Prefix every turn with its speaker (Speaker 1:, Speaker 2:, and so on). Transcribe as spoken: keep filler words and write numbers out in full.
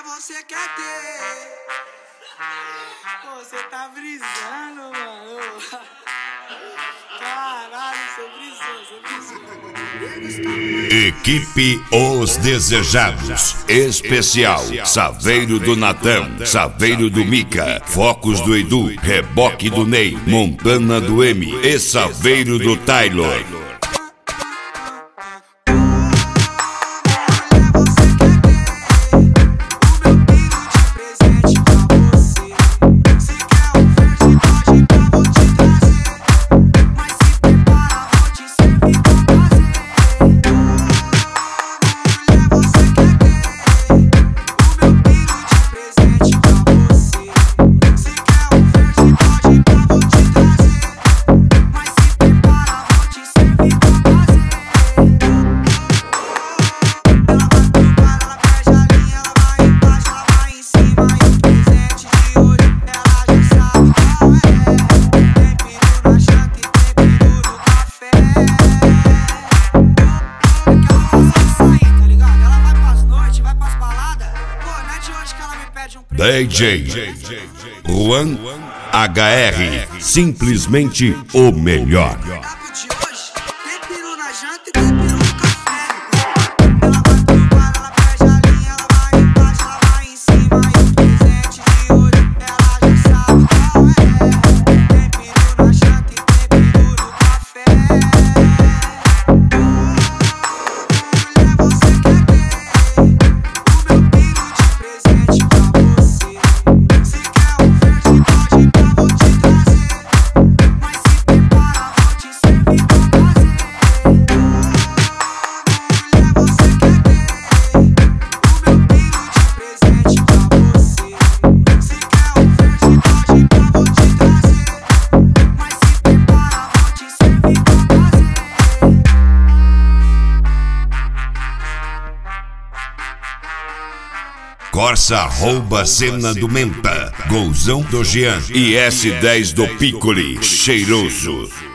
Speaker 1: você quer ter. Pô, você tá brisando, mano. Caralho, você brisou, você brisou.
Speaker 2: Equipe Os Desejados. Especial Saveiro do Natão, Saveiro do Mica, Focos do Edu, Reboque do Ney, Montana do M e Saveiro do Taylor. D J Juan H R, simplesmente o melhor. Corsa rouba cena do Menta, Golzão do Jean e S dez do Piccoli, cheiroso.